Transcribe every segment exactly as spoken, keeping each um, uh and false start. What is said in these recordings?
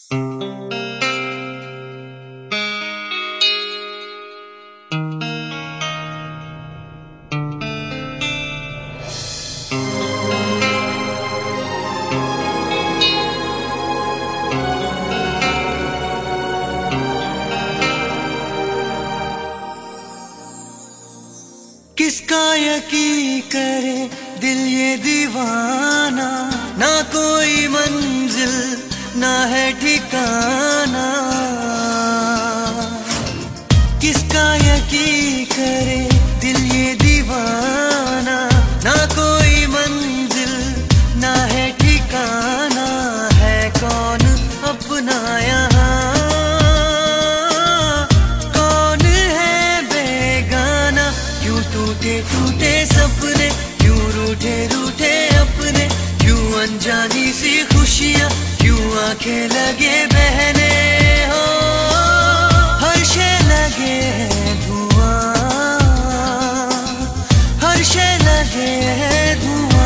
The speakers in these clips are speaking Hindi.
किसका यकीन करे दिल ये दीवाना, ना कोई मंजिल ना है ठिकाना। किसका यकीन करे दिल ये दीवाना, ना कोई मंजिल ना है ठिकाना। है कौन अपना यहाँ, कौन है बेगाना। क्यों टूटे टूटे सपने, क्यों रूठे रूठे अपने, क्यों अनजानी सी खुशियाँ, क्यों आंखें लगे बहने हो। हर शे लगे है धुआं, हर शे लगे है धुआं।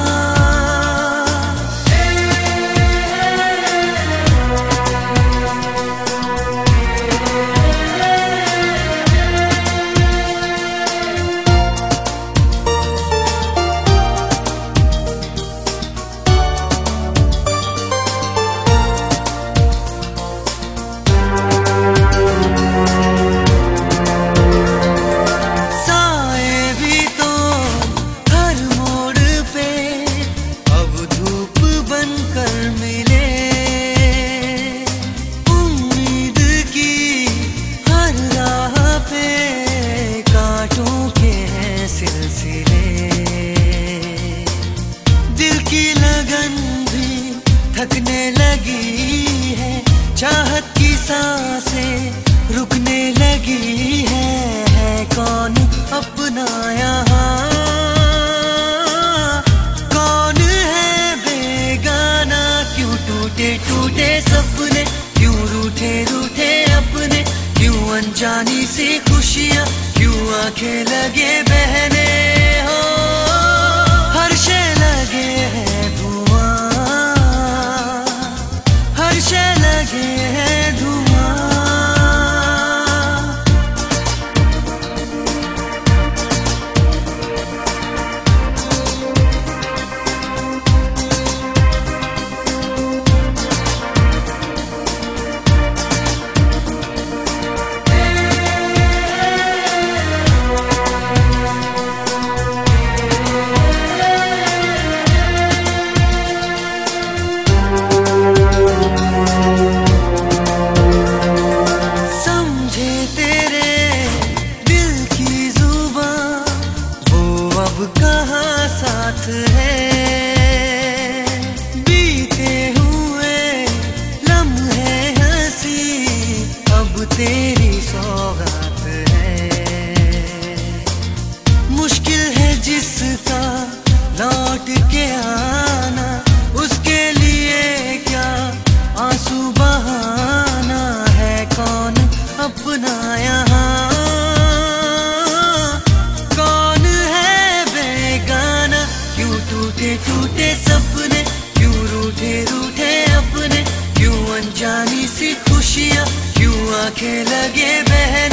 थकने लगी है, चाहत की सांसें रुकने लगी है। है कौन अपना यहाँ, कौन है बेगाना। क्यों टूटे टूटे सपने, क्यों रूठे रूठे अपने, क्यों अनजानी सी खुशियाँ, क्यों आंखें लगे बहने हो। हर शे लगे है लगे है धुआं। कहाँ साथ है, बीते हुए लम्हे हंसी अब तेरी सौगात है। मुश्किल है जिसका लौट के आना, उसके लिए क्या आंसू बहाना। है कौन अपना यहाँ, टूटे टूटे सपने, क्यों रूठे रूठे अपने, क्यों अनजानी सी खुशियाँ, क्यों आंखें लगे बहने।